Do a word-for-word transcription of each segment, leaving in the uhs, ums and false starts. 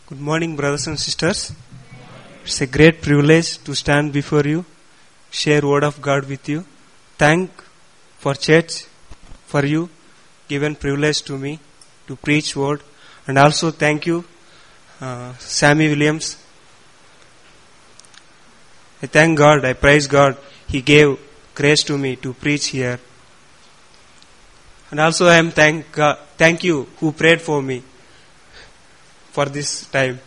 Good morning, brothers and sisters. It's a great privilege to stand before you, share word of God with you. Thank for church, for you, given privilege to me to preach word. And also thank you, uh, Sammy Williams. I thank God, I praise God. He gave grace to me to preach here. And also I am thank God, thank you who prayed for me for this time.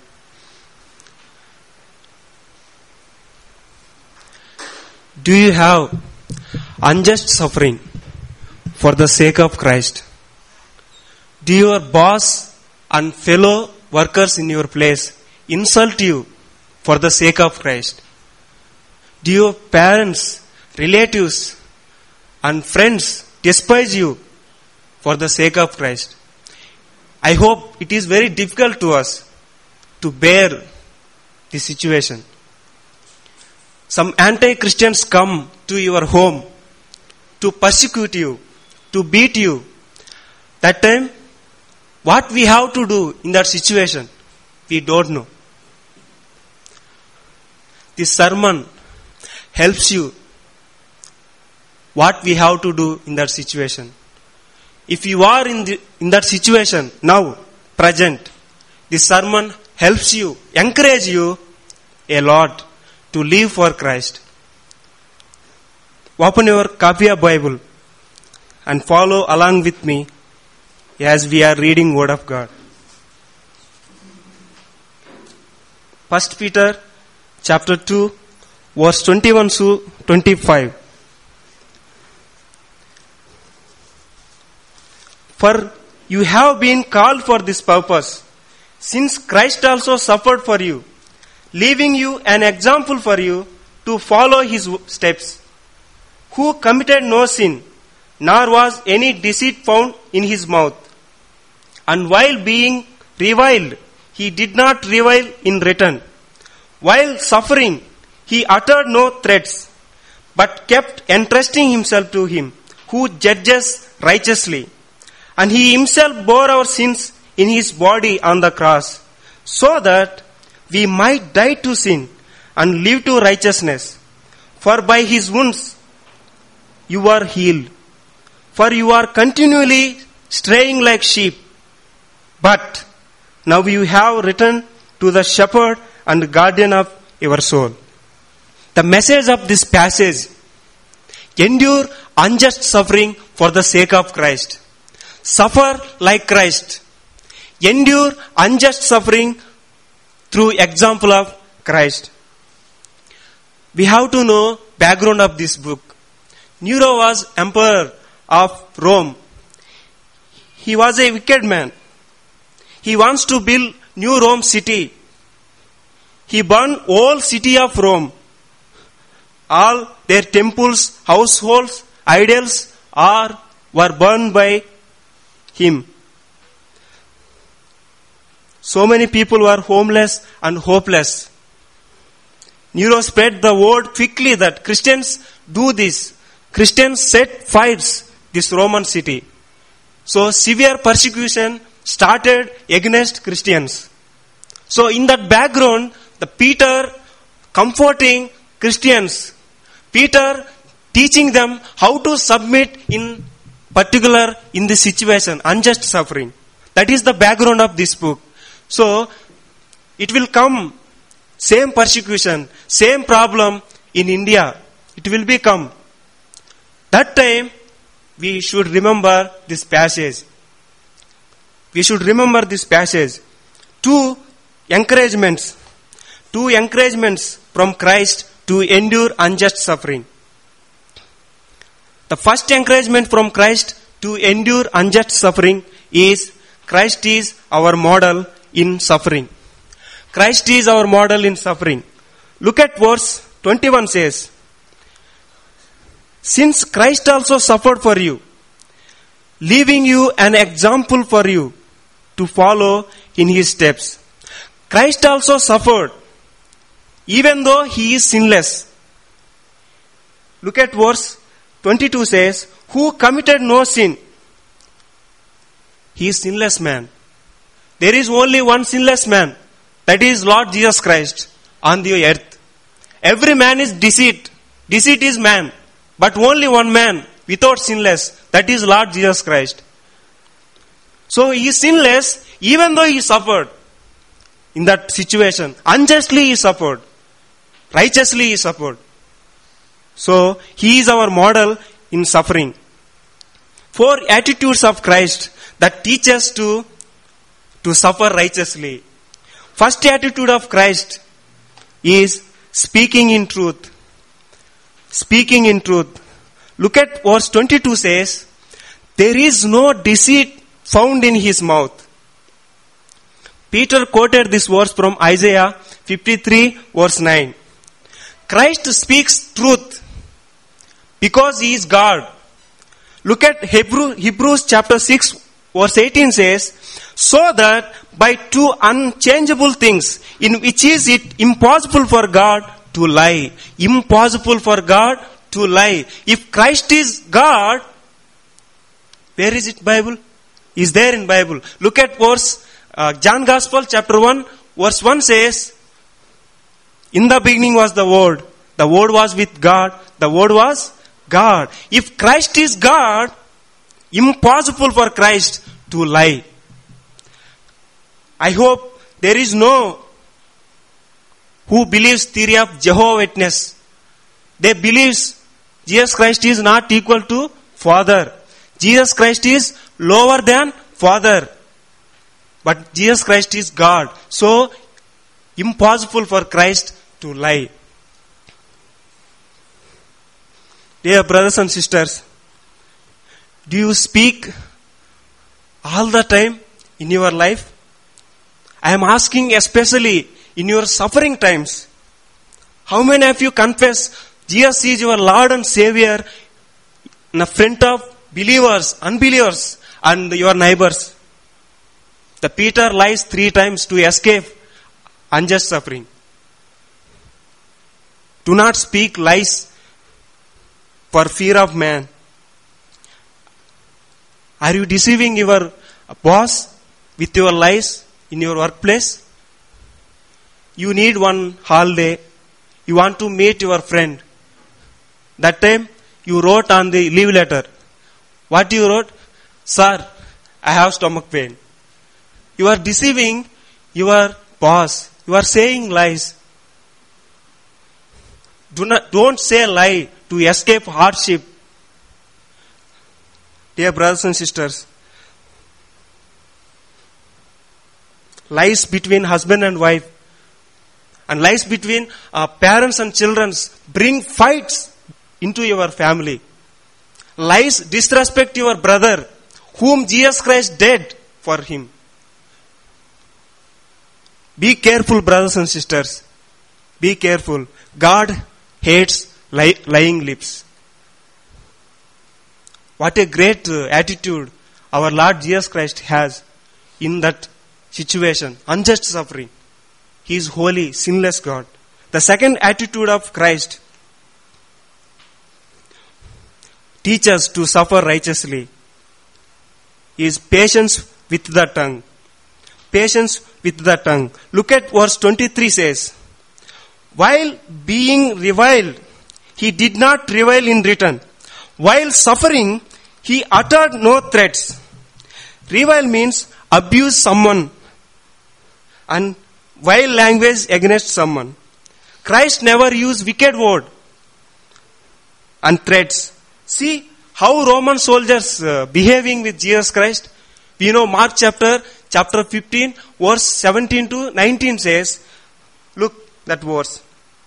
Do you have unjust suffering for the sake of Christ? Do your boss and fellow workers in your place insult you for the sake of Christ? Do your parents, relatives and friends despise you for the sake of Christ? I hope it is very difficult to us to bear the situation. Some anti-Christians come to your home to persecute you, to beat you. That time, what we have to do in that situation, we don't know. This sermon helps you what we have to do in that situation. If you are in the, in that situation now, present, this sermon helps you, encourage you a lot to live for Christ. Open your copy of Bible and follow along with me as we are reading Word of God. First Peter chapter two, verse twenty-one to twenty-five. For you have been called for this purpose, since Christ also suffered for you, leaving you an example for you to follow his steps, who committed no sin, nor was any deceit found in his mouth. And while being reviled, he did not revile in return. While suffering, he uttered no threats, but kept entrusting himself to him, who judges righteously. And he himself bore our sins in his body on the cross, so that we might die to sin and live to righteousness. For by his wounds you are healed. For you are continually straying like sheep. But now you have returned to the shepherd and guardian of your soul. The message of this passage: endure unjust suffering for the sake of Christ. Suffer like Christ. Endure unjust suffering through example of Christ. We have to know background of this book. Nero was emperor of Rome. He was a wicked man. He wants to build new Rome city. He burned whole city of Rome. All their temples, households, idols are were burned by him. So many people were homeless and hopeless. Nero spread the word quickly that Christians do this. Christians set fires this Roman city. So severe persecution started against Christians. So in that background, the Peter comforting Christians, Peter teaching them how to submit in particular in this situation, unjust suffering. That is the background of this book. So, it will come, same persecution, same problem in India. It will become. That time, we should remember this passage. We should remember this passage. Two encouragements. Two encouragements from Christ to endure unjust suffering. The first encouragement from Christ to endure unjust suffering is Christ is our model in suffering. Christ is our model in suffering. Look at verse twenty-one says, since Christ also suffered for you, leaving you an example for you to follow in his steps. Christ also suffered, even though he is sinless. Look at verse twenty-two says, who committed no sin. He is sinless man. There is only one sinless man, That is Lord Jesus Christ on the earth. Every man is deceit. Deceit is man. But only one man without sinless. That is Lord Jesus Christ. So he is sinless even though he suffered in that situation. Unjustly he suffered. Righteously he suffered. So he is our model in suffering. Four attitudes of Christ that teach us to, to suffer righteously. First attitude of Christ is speaking in truth. Speaking in truth. Look at verse twenty-two says, there is no deceit found in his mouth. Peter quoted this verse from Isaiah fifty-three verse nine. Christ speaks truth because he is God. Look at Hebrew, Hebrews chapter six verse eighteen says, so that by two unchangeable things in which is it impossible for God to lie. Impossible for God to lie. If Christ is God, where is it Bible? Is there in Bible. Look at verse, uh, John Gospel chapter one verse one says, in the beginning was the Word. The Word was with God. The Word was God. If Christ is God, impossible for Christ to lie. I hope there is no who believes theory of Jehovah's Witness. They believe Jesus Christ is not equal to Father. Jesus Christ is lower than Father. But Jesus Christ is God. So, impossible for Christ to lie. Dear brothers and sisters, do you speak all the time in your life? I am asking especially in your suffering times. How many of you confess Jesus is your Lord and Savior in the front of believers, unbelievers and your neighbors? The Peter lies three times to escape unjust suffering. Do not speak lies for fear of man. Are you deceiving your boss with your lies in your workplace? You need one holiday. You want to meet your friend. That time you wrote on the leave letter. What you wrote? Sir, I have stomach pain. You are deceiving your boss. You are saying lies. Do not, don't say lie to escape hardship. Dear brothers and sisters, lies between husband and wife and lies between uh, parents and children bring fights into your family. Lies disrespect your brother whom Jesus Christ died for him. Be careful, brothers and sisters. Be careful. God hates li- lying lips. What a great uh, attitude our Lord Jesus Christ has in that situation. Unjust suffering. He is holy, sinless God. The second attitude of Christ teaches to suffer righteously is patience with the tongue. Patience with the tongue. Look at verse twenty-three says, while being reviled, he did not revile in return. While suffering, he uttered no threats. Revile means abuse someone and vile language against someone. Christ never used wicked word and threats. See how Roman soldiers uh, behaving with Jesus Christ. We know Mark chapter chapter fifteen verse seventeen to nineteen says, look that verse.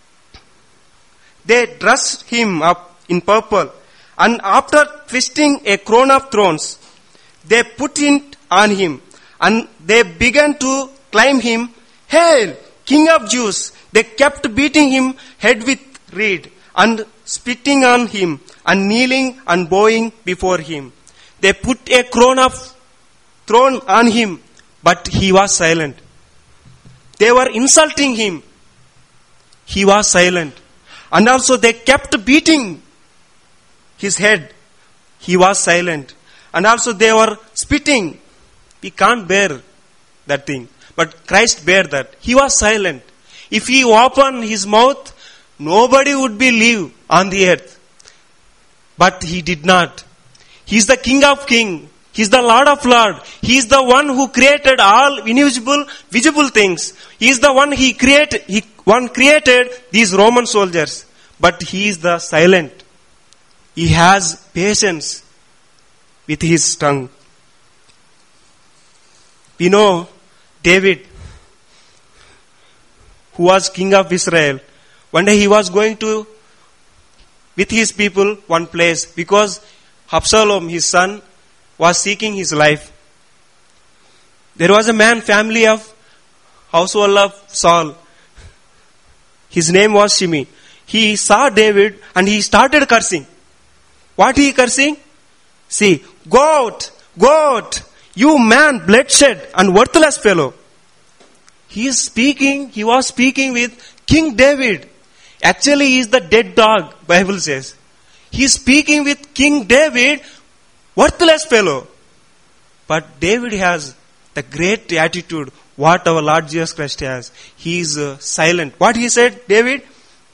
They dressed him up in purple, and after twisting a crown of thorns, they put it on him, and they began to climb him. Hail, King of Jews! They kept beating him head with reed, and spitting on him, and kneeling and bowing before him. They put a crown of thorn on him, but he was silent. They were insulting him. He was silent. And also they kept beating his head. He was silent. And also they were spitting. We can't bear that thing. But Christ bare that. He was silent. If he opened his mouth, nobody would believe on the earth. But he did not. He is the King of Kings. He is the Lord of Lords. He is the one who created all invisible, visible things. He is the one he created, he one created these Roman soldiers. But he is the silent. He has patience with his tongue. We know David, who was king of Israel. One day he was going to, with his people, one place, because Absalom, his son, was seeking his life. There was a man, family of household of Saul. His name was Shimei. He saw David and he started cursing. What he cursing? See, go out, go out, you man, bloodshed and worthless fellow. He is speaking, he was speaking with King David. Actually, he is the dead dog, Bible says. He is speaking with King David, worthless fellow. But David has the great attitude, what our Lord Jesus Christ has. He is uh, silent. What he said, David?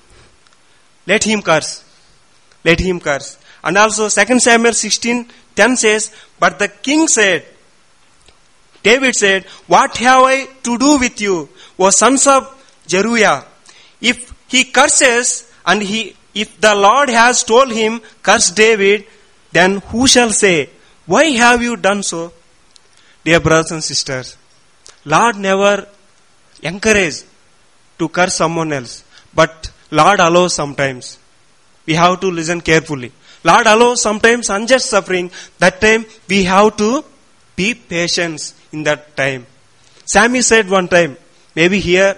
Let him curse. Let him curse. And also Second Samuel sixteen ten says, but the king said, David said, what have I to do with you, O sons of Zeruiah? If he curses, and he, if the Lord has told him, curse David, then who shall say, why have you done so? Dear brothers and sisters, Lord never encourages to curse someone else, but Lord allows sometimes. We have to listen carefully. Lord allows sometimes unjust suffering. That time we have to be patient in that time. Sammy said one time, maybe here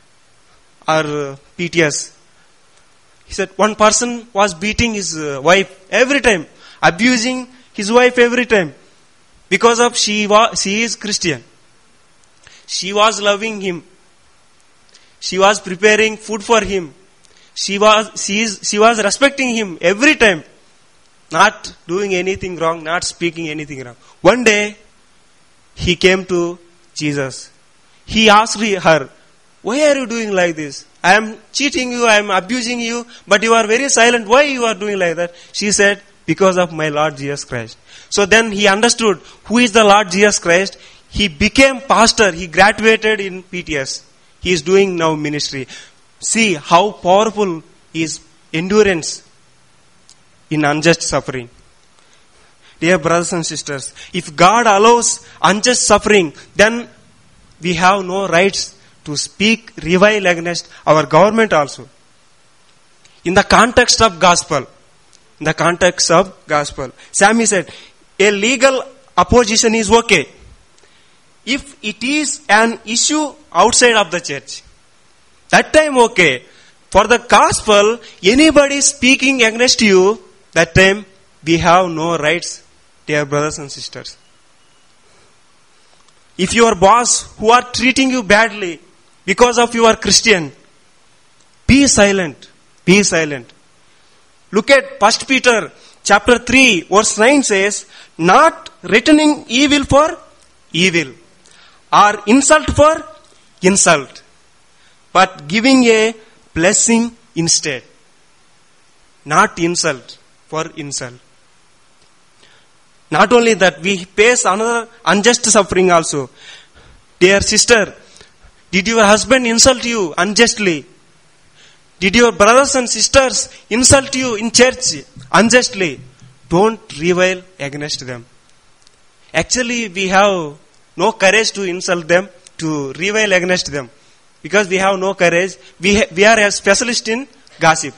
or P T S, he said one person was beating his wife every time, abusing his wife every time, because of she was she is Christian. She was loving him. She was preparing food for him. She was she is she was respecting him every time, not doing anything wrong, not speaking anything wrong. One day he came to Jesus. He asked her, why are you doing like this? I am cheating you, I am abusing you, but you are very silent. Why you are doing like that? She said, because of my Lord Jesus Christ. So then he understood who is the Lord Jesus Christ. He became pastor. He graduated in P T S. He is doing now ministry. See how powerful is endurance in unjust suffering. Dear brothers and sisters, if God allows unjust suffering, then we have no rights to speak revile against our government also. In the context of gospel, in the context of gospel, Sammy said, a legal opposition is okay if it is an issue outside of the church. That time okay. For the gospel, anybody speaking against you, that time we have no rights, dear brothers and sisters. If your boss who are treating you badly because of you are Christian, be silent. Be silent. Look at First Peter chapter three verse nine says, not returning evil for evil or insult for insult, but giving a blessing instead. Not insult for insult. Not only that, we face another unjust suffering also. Dear sister, did your husband insult you unjustly? Did your brothers and sisters insult you in church unjustly? Don't revile against them. Actually, we have no courage to insult them, to revile against them. Because we have no courage. We, ha- we are a specialist in gossip.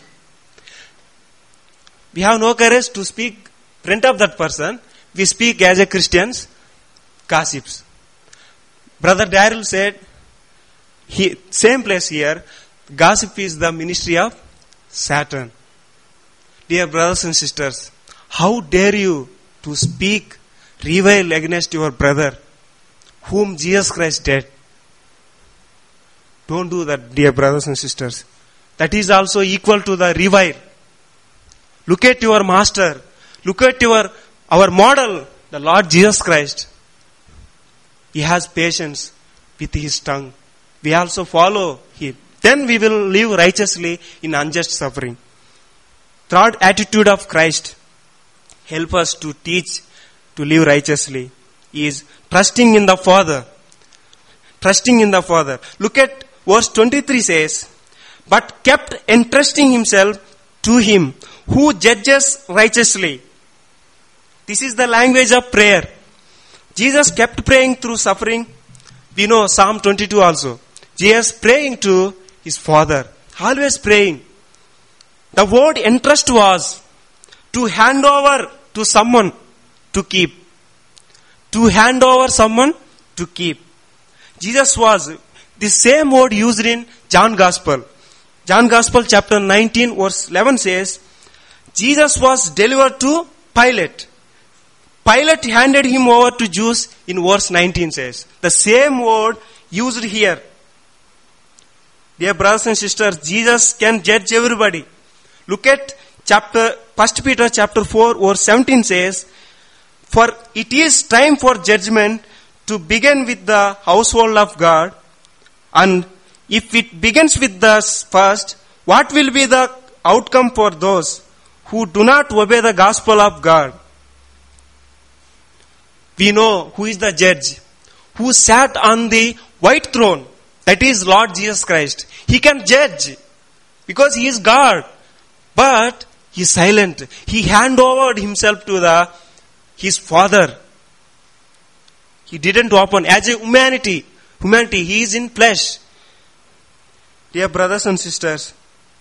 We have no courage to speak in front of that person. We speak as a Christians, gossips. Brother Darrell said, he, same place here, gossip is the ministry of Satan. Dear brothers and sisters, how dare you to speak revile against your brother whom Jesus Christ did? Don't do that, dear brothers and sisters. That is also equal to the revile. Look at your master. Look at your our model, the Lord Jesus Christ. He has patience with his tongue. We also follow him. Then we will live righteously in unjust suffering. Third attitude of Christ, help us to teach to live righteously, is trusting in the Father. Trusting in the Father. Look at verse twenty-three says, but kept entrusting himself to him who judges righteously. This is the language of prayer. Jesus kept praying through suffering. We know Psalm twenty-two also. Jesus praying to his Father. Always praying. The word entrust was to hand over to someone to keep. To hand over someone to keep. Jesus was the same word used in John Gospel. John Gospel chapter nineteen verse eleven says, Jesus was delivered to Pilate. Pilate handed him over to Jews in verse nineteen says. The same word used here. Dear brothers and sisters, Jesus can judge everybody. Look at chapter, First Peter chapter four verse seventeen says, for it is time for judgment to begin with the household of God. And if it begins with us first, what will be the outcome for those who do not obey the gospel of God? We know who is the judge, who sat on the white throne. That is Lord Jesus Christ. He can judge because he is God. But he is silent. He hand over himself to the his Father. He didn't open as a humanity. Humanity, he is in flesh. Dear brothers and sisters,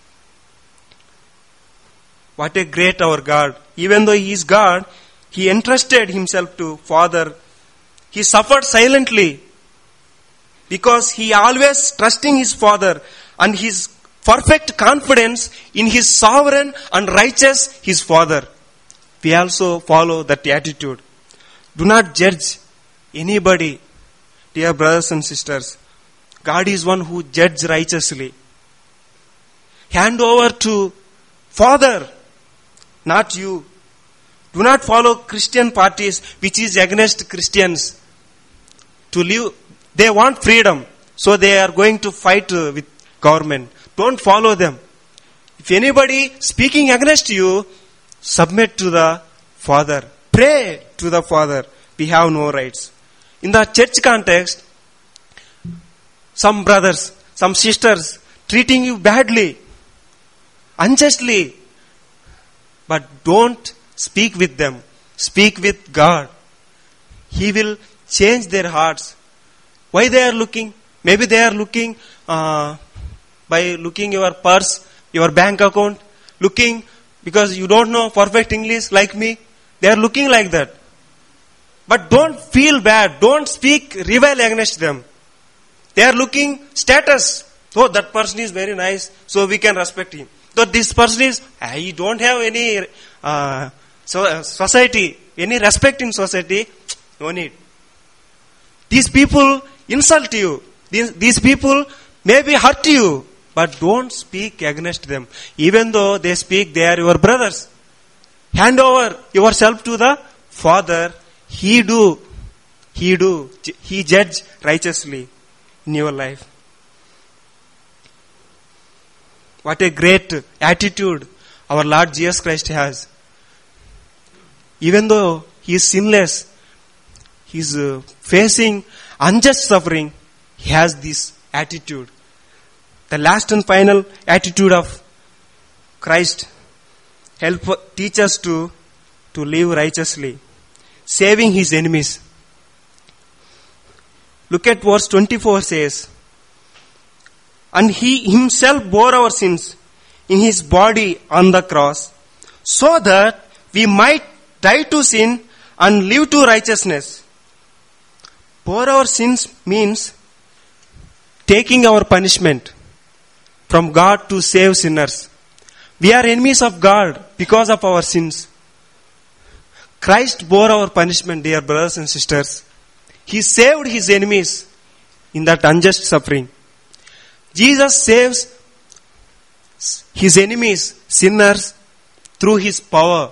what a great our God. Even though he is God, he entrusted himself to Father. He suffered silently because he always trusting his Father and his perfect confidence in his sovereign and righteous his Father. We also follow that attitude. Do not judge anybody. Dear brothers and sisters, God is one who judges righteously. Hand over to Father, not you. Do not follow Christian parties which is against Christians. To live, they want freedom, so they are going to fight with government. Don't follow them. If anybody speaking against you, submit to the Father. Pray to the Father. We have no rights. In the church context, some brothers, some sisters treating you badly, unjustly, but don't speak with them. Speak with God. He will change their hearts. Why they are looking? Maybe they are looking uh, by looking your purse, your bank account, looking because you don't know perfect English like me. They are looking like that. But don't feel bad. Don't speak revile against them. They are looking status. Oh, that person is very nice, so we can respect him. So this person is, I don't have any uh, so, uh, society, any respect in society. No need. These people insult you. These, these people maybe hurt you. But don't speak against them. Even though they speak, they are your brothers. Hand over yourself to the Father. He do. He do. He judge righteously in your life. What a great attitude our Lord Jesus Christ has. Even though he is sinless, he is uh, facing unjust suffering, he has this attitude. The last and final attitude of Christ help teach us to, to live righteously, saving his enemies. Look at verse twenty-four says, and he himself bore our sins in his body on the cross, so that we might die to sin and live to righteousness. Bore our sins means taking our punishment from God to save sinners. We are enemies of God because of our sins. Christ bore our punishment, dear brothers and sisters. He saved his enemies in that unjust suffering. Jesus saves his enemies, sinners, through his power.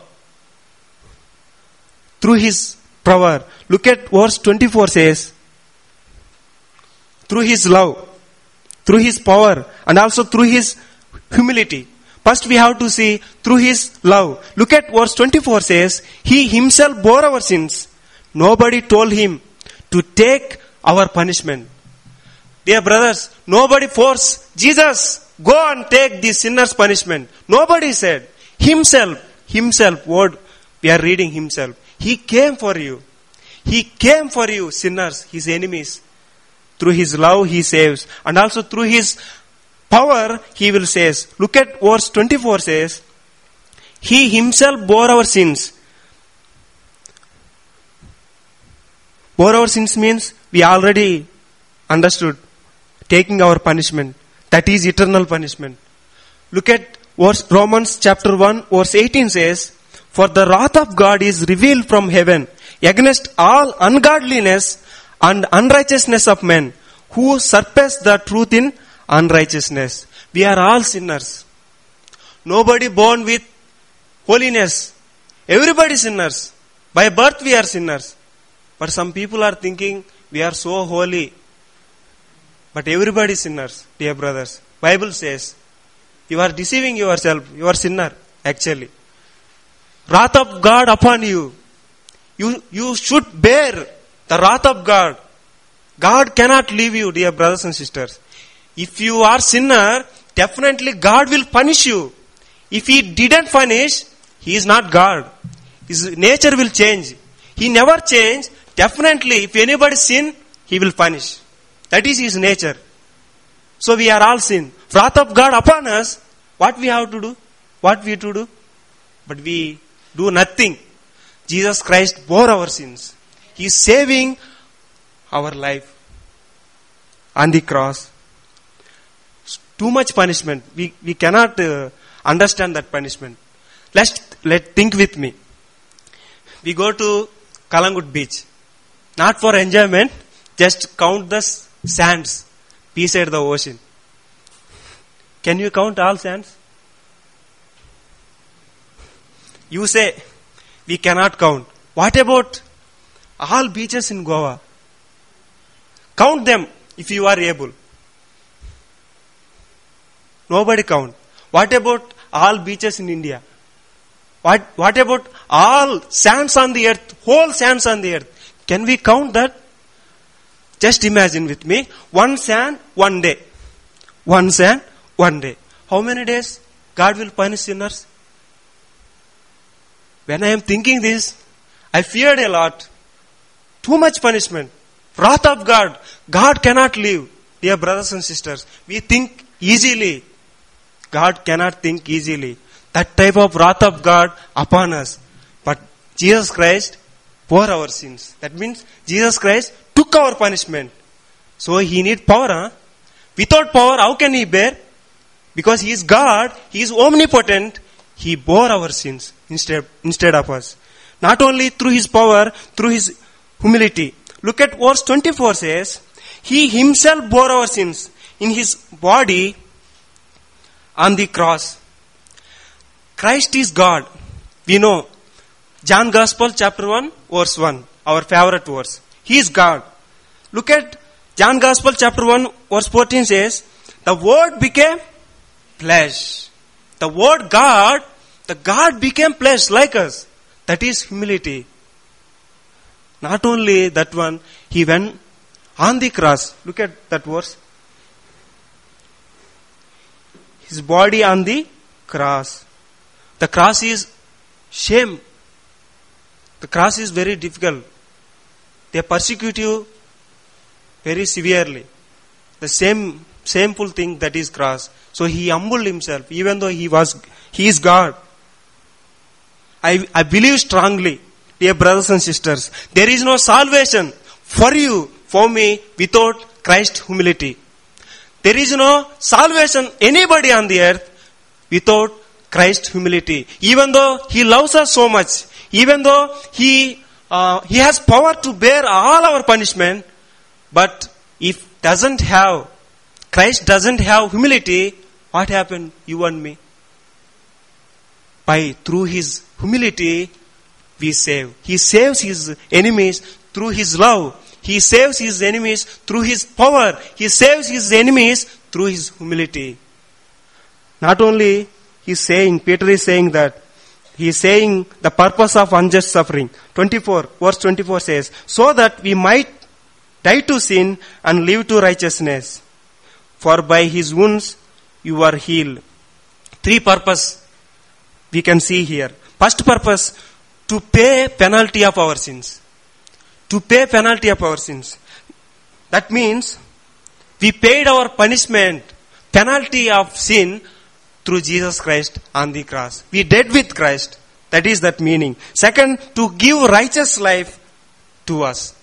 Through his power. Look at verse twenty-four says, through His love, through His power, and also through His humility. First we have to see through His love. Look at verse twenty-four says, He Himself bore our sins. Nobody told Him to take our punishment. Dear brothers, nobody forced Jesus, go and take the sinner's punishment. Nobody said. Himself, Himself, word we are reading Himself. He came for you. He came for you, sinners, His enemies. Through His love He saves. And also through His power He will save. Look at verse twenty-four says, He Himself bore our sins. Bore our sins means we already understood. Taking our punishment. That is eternal punishment. Look at verse Romans chapter one verse eighteen says, For the wrath of God is revealed from heaven against all ungodliness and unrighteousness of men who surpass the truth in unrighteousness. We are all sinners. Nobody born with holiness. Everybody sinners. By birth we are sinners. But some people are thinking we are so holy. But everybody sinners, dear brothers. Bible says, you are deceiving yourself. You are sinner, actually. Wrath of God upon you. You, you should bear the wrath of God. God cannot leave you, dear brothers and sisters. If you are sinner, definitely God will punish you. If He didn't punish, He is not God. His nature will change. He never change. Definitely, if anybody sin, He will punish. That is His nature. So we are all sin. Wrath of God upon us, what we have to do? What we to do? But we do nothing. Jesus Christ bore our sins. He is saving our life on the cross. Too much punishment. We we cannot uh, understand that punishment. Let's let think with me. We go to Kalangut beach, not for enjoyment. Just count the sands beside the ocean. Can you count all sands? You say we cannot count. What about all beaches in Goa? Count them if you are able. Nobody count. What about all beaches in India? What, what about all sands on the earth, whole sands on the earth? Can we count that? Just imagine with me, one sand, one day. One sand, one day. How many days God will punish sinners? When I am thinking this, I feared a lot. Too much punishment. Wrath of God. God cannot leave. Dear brothers and sisters, we think easily. God cannot think easily. That type of wrath of God upon us. But Jesus Christ bore our sins. That means Jesus Christ took our punishment. So He need power. Huh? Without power, how can He bear? Because He is God, He is omnipotent. He bore our sins instead, instead of us. Not only through His power, through His humility. Look at verse twenty-four says, He Himself bore our sins in His body on the cross. Christ is God. We know. John Gospel chapter one verse one. Our favorite verse. He is God. Look at John Gospel chapter one verse fourteen says, the Word became flesh. The Word God, the God became flesh like us. That is humility. Not only that one, He went on the cross. Look at that verse. His body on the cross. The cross is shame. The cross is very difficult. They persecute you very severely. The same shameful thing that is cross. So He humbled Himself, even though He was He is God. I, I believe strongly, dear brothers and sisters, there is no salvation for you, for me, without Christ's humility. There is no salvation anybody on the earth without Christ's humility. Even though He loves us so much, even though He uh, He has power to bear all our punishment, but if doesn't have Christ doesn't have humility, what happened? You and me. By through His humility, we save. He saves His enemies through His love. He saves his enemies through his power. He saves his enemies through his humility. Not only he is saying, Peter is saying that, he is saying the purpose of unjust suffering. twenty-four, verse twenty-four says, so that we might die to sin and live to righteousness. For by his wounds you are healed. Three purpose we can see here. First purpose, to pay penalty of our sins. To pay penalty of our sins. That means we paid our punishment, penalty of sin through Jesus Christ on the cross. We died with Christ. That is that meaning. Second, to give righteous life to us.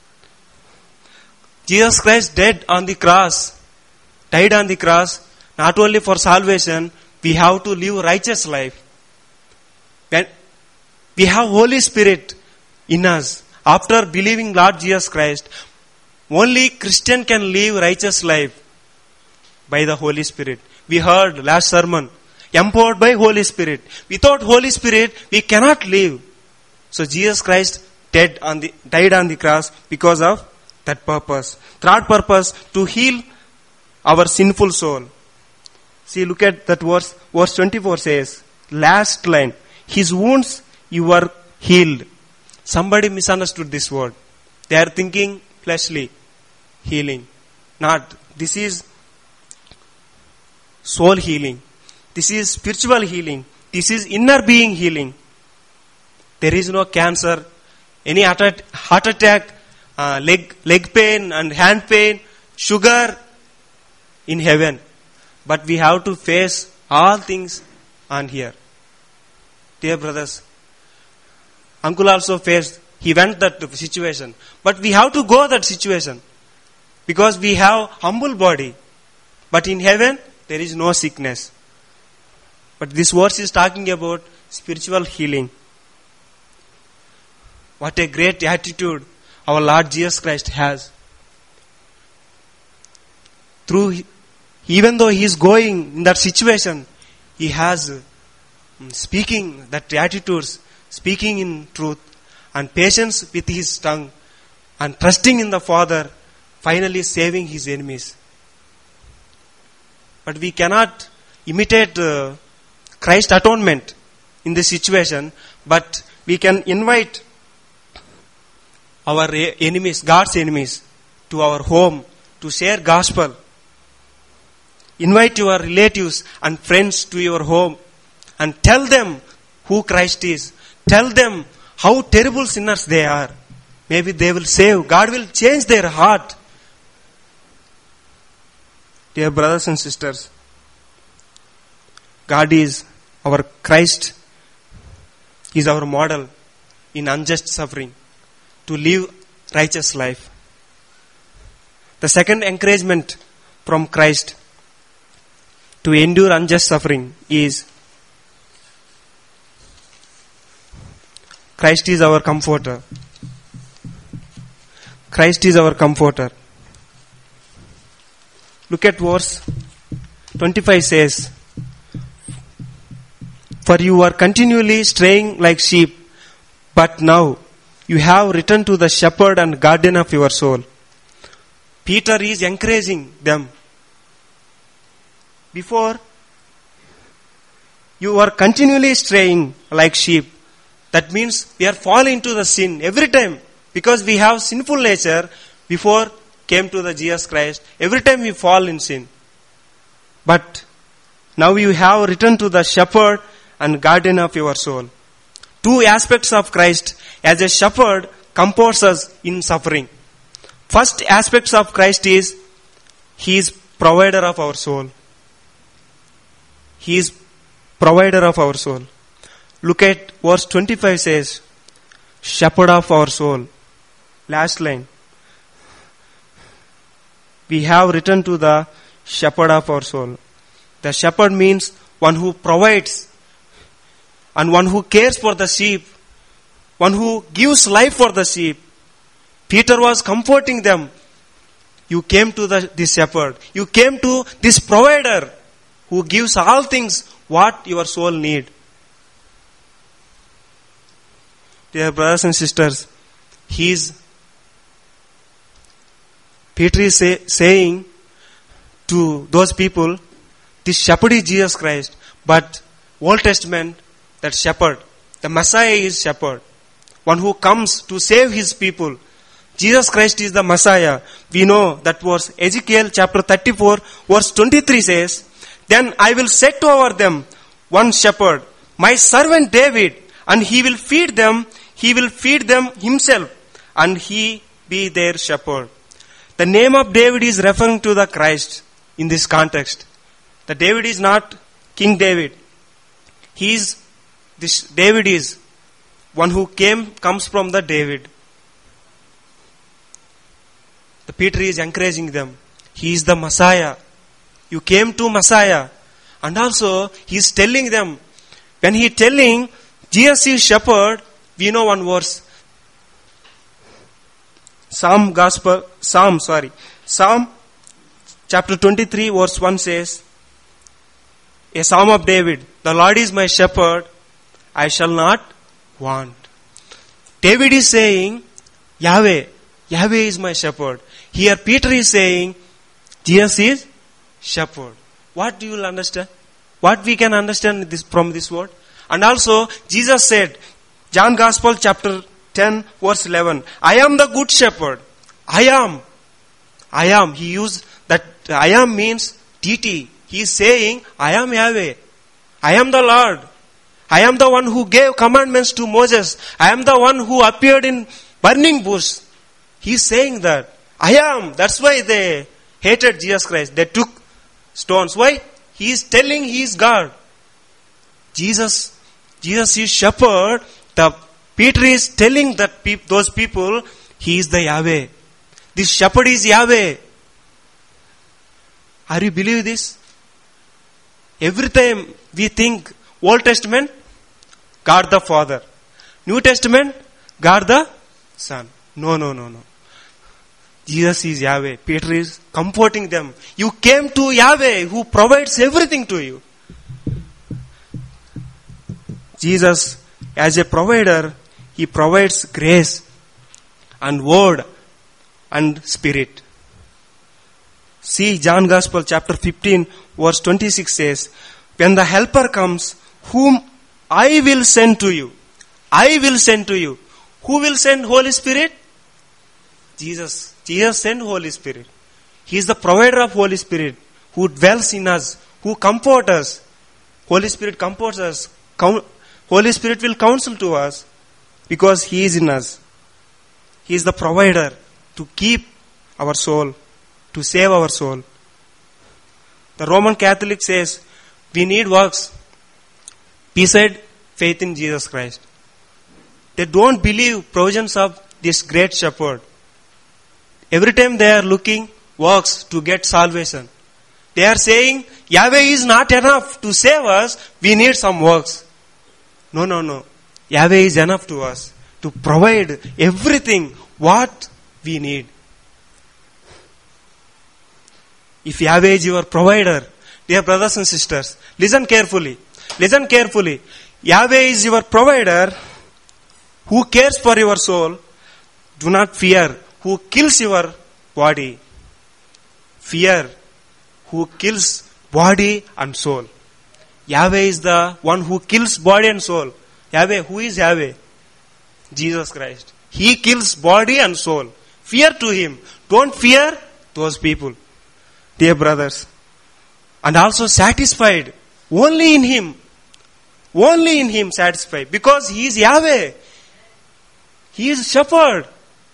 Jesus Christ died on the cross, died on the cross, not only for salvation, we have to live righteous life. When we have Holy Spirit in us, after believing Lord Jesus Christ, only Christian can live righteous life by the Holy Spirit. We heard last sermon, empowered by Holy Spirit. Without Holy Spirit, we cannot live. So Jesus Christ died on the, died on the cross because of that purpose. Third purpose, to heal our sinful soul. See, look at that verse. Verse twenty-four says, last line, his wounds you were healed. Somebody misunderstood this word. They are thinking fleshly healing. Not. This is soul healing. This is spiritual healing. This is inner being healing. There is no cancer, any heart attack, uh, leg, leg pain and hand pain, sugar in heaven. But we have to face all things on here. Dear brothers, uncle also faced, he went that situation. But we have to go that situation. Because we have humble body. But in heaven, there is no sickness. But this verse is talking about spiritual healing. What a great attitude our Lord Jesus Christ has. Through, even though he is going in that situation, he has speaking that attitudes, speaking in truth, and patience with his tongue, and trusting in the Father, finally saving his enemies. But we cannot imitate uh, Christ's atonement in this situation, but we can invite our enemies, God's enemies, to our home to share gospel. Invite your relatives and friends to your home and tell them who Christ is. Tell them how terrible sinners they are. Maybe they will save. God will change their heart. Dear brothers and sisters, God is our Christ, is our model in unjust suffering to live righteous life. The second encouragement from Christ to endure unjust suffering is Christ is our comforter. Christ is our comforter. Look at verse twenty-five says, for you are continually straying like sheep, but now you have returned to the shepherd and guardian of your soul. Peter is encouraging them. Before, you are continually straying like sheep. That means we are falling into the sin every time. Because we have sinful nature before came to the Jesus Christ. Every time we fall in sin. But now you have returned to the shepherd and guardian of your soul. Two aspects of Christ as a shepherd comforts us in suffering. First aspect of Christ is he is provider of our soul. He is provider of our soul. Look at verse twenty-five says, shepherd of our soul. Last line. We have returned to the shepherd of our soul. The shepherd means one who provides and one who cares for the sheep, one who gives life for the sheep. Peter was comforting them. You came to the, this shepherd. You came to this provider who gives all things what your soul need. Dear brothers and sisters, he is Peter is say, saying to those people, this shepherd is Jesus Christ, but Old Testament, that shepherd, the Messiah is shepherd, one who comes to save his people. Jesus Christ is the Messiah. We know that verse, Ezekiel chapter thirty-four, verse twenty-three says, then I will set over them one shepherd, my servant David, and he will feed them, he will feed them himself, and he be their shepherd. The name of David is referring to the Christ in this context. The David is not King David. He is, this David is one who came, comes from the David. The Peter is encouraging them. He is the Messiah. You came to Messiah. And also, he is telling them, when he is telling Jesus is shepherd, we know one verse. Psalm Gospel, Psalm, sorry. Psalm chapter twenty-three verse one says, a Psalm of David, the Lord is my shepherd, I shall not want. David is saying, Yahweh, Yahweh is my shepherd. Here Peter is saying, Jesus is shepherd. What do you understand? What we can understand this from this word? And also, Jesus said, John Gospel chapter ten verse eleven, I am the good shepherd. I am. I am. He used that I am means deity. He is saying, I am Yahweh. I am the Lord. I am the one who gave commandments to Moses. I am the one who appeared in burning bush. He is saying that. I am. That's why they hated Jesus Christ. They took stones. Why? He is telling he is God. Jesus, Jesus is shepherd. The Peter is telling that pe- those people, he is the Yahweh. This shepherd is Yahweh. Are you believe this? Every time we think Old Testament, God the Father. New Testament, God the Son. No, no, no, no. Jesus is Yahweh. Peter is comforting them. You came to Yahweh who provides everything to you. Jesus, as a provider, he provides grace and word and spirit. See, John Gospel chapter fifteen verse twenty-six says, when the helper comes, whom I will send to you. I will send to you. Who will send Holy Spirit? Jesus. Jesus sent Holy Spirit. He is the provider of Holy Spirit who dwells in us, who comforts us. Holy Spirit comforts us. Holy Spirit will counsel to us because He is in us. He is the provider to keep our soul, to save our soul. The Roman Catholic says we need works beside faith in Jesus Christ. They don't believe provisions of this great shepherd. Every time they are looking works to get salvation. They are saying Yahweh is not enough to save us. We need some works. No, no, no. Yahweh is enough to us to provide everything what we need. If Yahweh is your provider, dear brothers and sisters, listen carefully. Listen carefully. Yahweh is your provider who cares for your soul. Do not fear who kills your body. Fear who kills body and soul. Yahweh is the one who kills body and soul. Yahweh, who is Yahweh? Jesus Christ. He kills body and soul. Fear to Him. Don't fear those people. Dear brothers. And also satisfied only in Him. Only in Him satisfied. Because He is Yahweh. He is shepherd.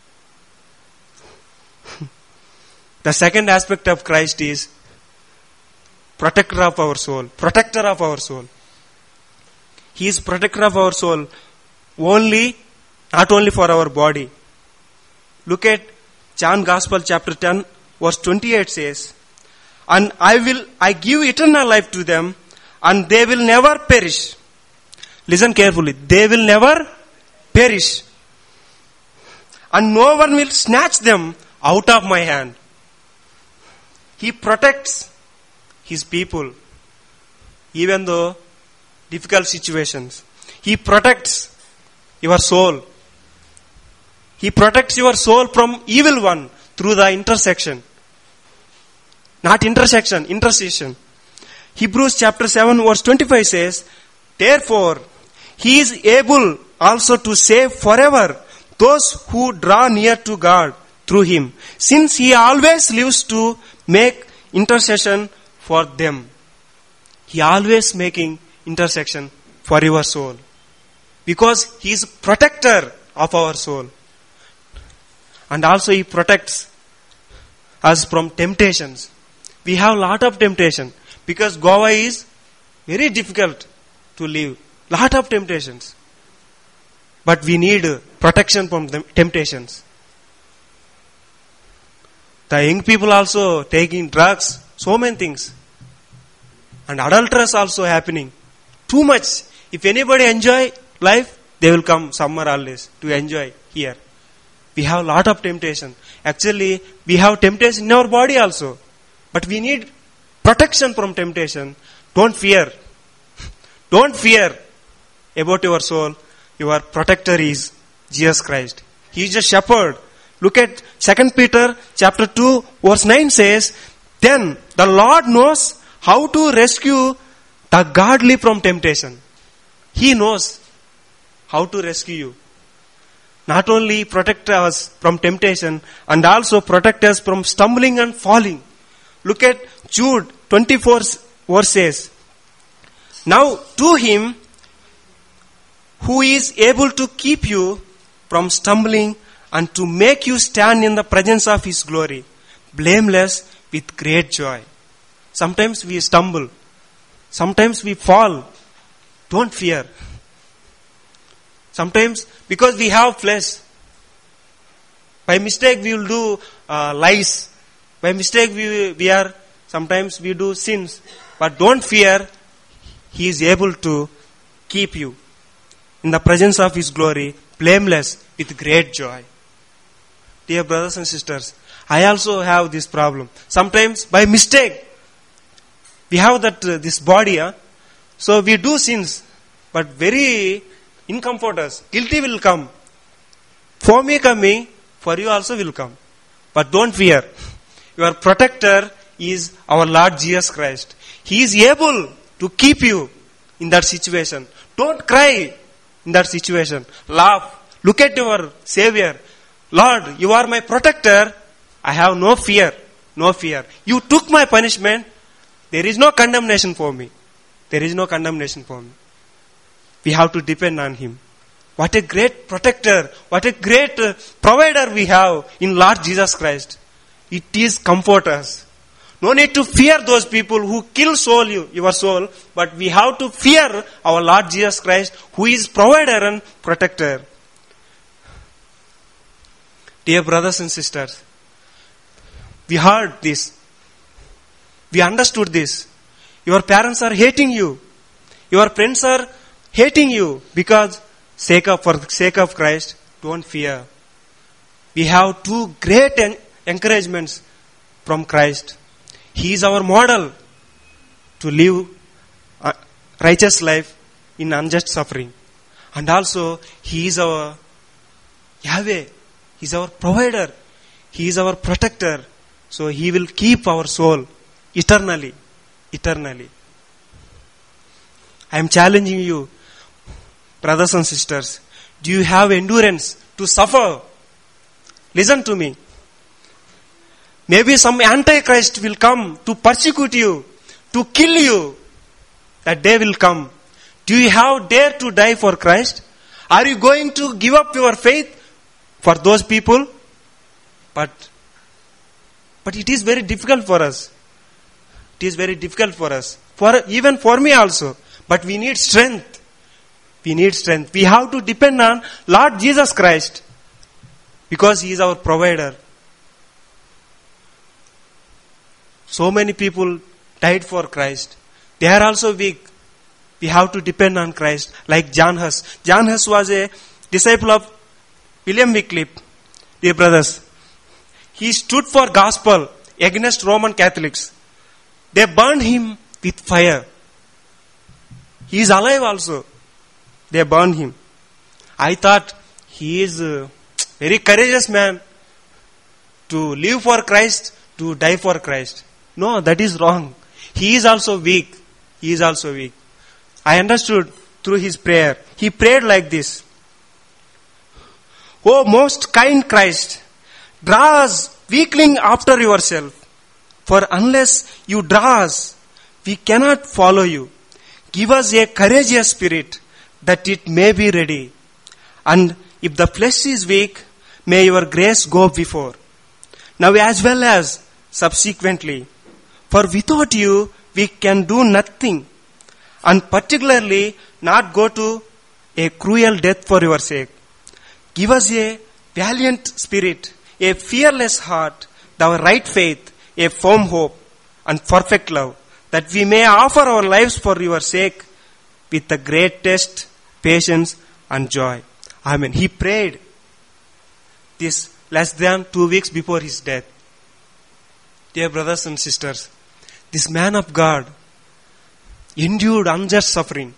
The second aspect of Christ is protector of our soul. Protector of our soul. He is protector of our soul only, not only for our body. Look at John Gospel chapter ten verse twenty-eight says, and I will, I give eternal life to them and they will never perish. Listen carefully. They will never perish. And no one will snatch them out of my hand. He protects His people, even though difficult situations. He protects your soul. He protects your soul from evil one. through the intersection. Not intersection, intercession. Hebrews chapter seven verse twenty-five says, therefore, he is able also to save forever those who draw near to God through him, since he always lives to make intercession for them. He always making intercession for your soul. Because he is protector of our soul. And also he protects us from temptations. We have lot of temptation. Because Goa is very difficult to live. Lot of temptations. But we need protection from the temptations. The young people also taking drugs, so many things. And adulterers also happening. Too much. If anybody enjoy life, they will come summer holidays to enjoy here. We have lot of temptation. Actually, we have temptation in our body also. But we need protection from temptation. Don't fear. Don't fear about your soul. Your protector is Jesus Christ. He is a shepherd. Look at Second Peter chapter two verse nine says, then the Lord knows how to rescue the godly from temptation. He knows how to rescue you. Not only protect us from temptation, and also protect us from stumbling and falling. Look at Jude twenty-four verse says, now to him who is able to keep you from stumbling and to make you stand in the presence of his glory, blameless with great joy. Sometimes we stumble. Sometimes we fall. Don't fear. Sometimes, because we have flesh, by mistake we will do uh, lies. By mistake we, we are, sometimes we do sins. But don't fear. He is able to keep you in the presence of his glory, blameless with great joy. Dear brothers and sisters, I also have this problem. Sometimes by mistake, we have that uh, this body, huh? So we do sins, but very incomfort us. Guilty will come. For me coming, for you also will come. But don't fear. Your protector is our Lord Jesus Christ. He is able to keep you in that situation. Don't cry in that situation. Laugh. Look at your Savior. Lord, you are my protector. I have no fear. No fear. You took my punishment. There is no condemnation for me. There is no condemnation for me. We have to depend on him. What a great protector. What a great uh, provider we have in Lord Jesus Christ. It is comfort us. No need to fear those people who kill soul, you, your soul. But we have to fear our Lord Jesus Christ, who is provider and protector. Dear brothers and sisters, we heard this. We understood this. Your parents are hating you. Your friends are hating you because sake of, for the sake of Christ, don't fear. We have two great en- encouragements from Christ. He is our model to live a righteous life in unjust suffering. And also, he is our Yahweh. He is our provider. He is our protector. So he will keep our soul eternally. Eternally. I am challenging you, brothers and sisters. Do you have endurance to suffer? Listen to me. Maybe some antichrist will come to persecute you, to kill you. That day will come. Do you have dare to die for Christ? Are you going to give up your faith for those people? But, but it is very difficult for us. It is very difficult for us. For even for me also. But we need strength. We need strength. We have to depend on Lord Jesus Christ. Because he is our provider. So many people died for Christ. They are also weak. We have to depend on Christ. Like John Huss. John Huss was a disciple of William Wycliffe. Dear brothers, he stood for gospel against Roman Catholics. They burned him with fire. He is alive also. They burned him. I thought he is a very courageous man. to live for Christ, to die for Christ. No, that is wrong. He is also weak. He is also weak. I understood through his prayer. He prayed like this. O most kind Christ, draw us weakling after yourself. For unless you draw us, we cannot follow you. Give us a courageous spirit that it may be ready. And if the flesh is weak, may your grace go before. Now as well as subsequently. For without you, we can do nothing. And particularly not go to a cruel death for your sake. Give us a valiant spirit, a fearless heart, the right faith, a firm hope, and perfect love, that we may offer our lives for your sake with the greatest patience and joy. Amen. He prayed this less than two weeks before his death. Dear brothers and sisters, this man of God endured unjust suffering.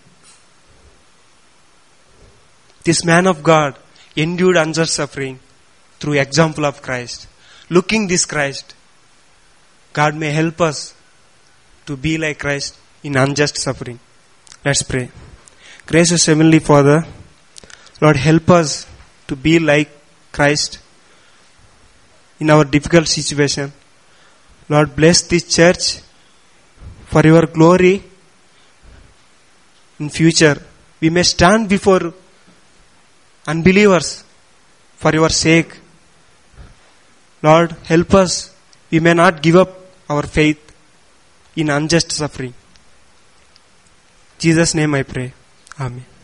This man of God endured unjust suffering through example of Christ. Looking this Christ, God may help us to be like Christ in unjust suffering. Let's pray. Gracious Heavenly Father, Lord, help us to be like Christ in our difficult situation. Lord, bless this church for your glory in future. We may stand before unbelievers for your sake. Lord, help us. We may not give up our faith in unjust suffering. In Jesus' name I pray. Amen.